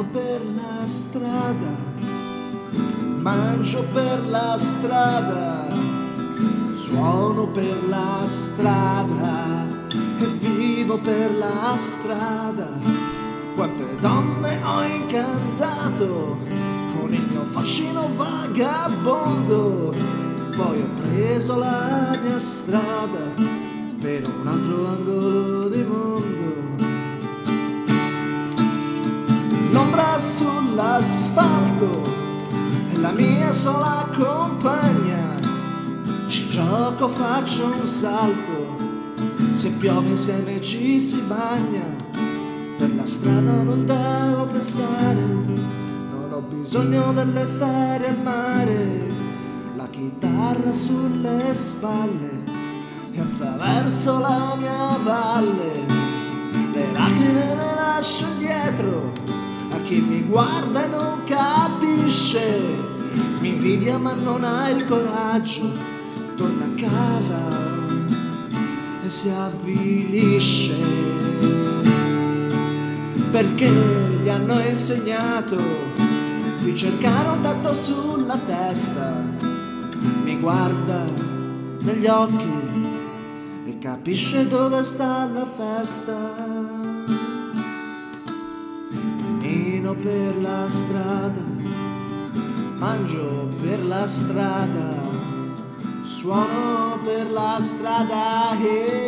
per la strada, mangio per la strada, suono per la strada e vivo per la strada. Quante donne ho incantato con il mio fascino vagabondo, poi ho preso la mia strada per un altro angolo di mondo. L'ombra sull'asfalto è la mia sola compagna, ci gioco, faccio un salto, se piove insieme ci si bagna. Per la strada non devo pensare, non ho bisogno delle ferie al mare, la chitarra sulle spalle e attraverso la mia valle. Le lacrime le lascio dietro a chi mi guarda e non capisce, mi invidia ma non ha il coraggio, torna a casa e si avvilisce. Perché gli hanno insegnato di cercare un tatto sulla testa, mi guarda negli occhi e capisce dove sta la festa. Cammino per la strada, mangio per la strada, suono per la strada.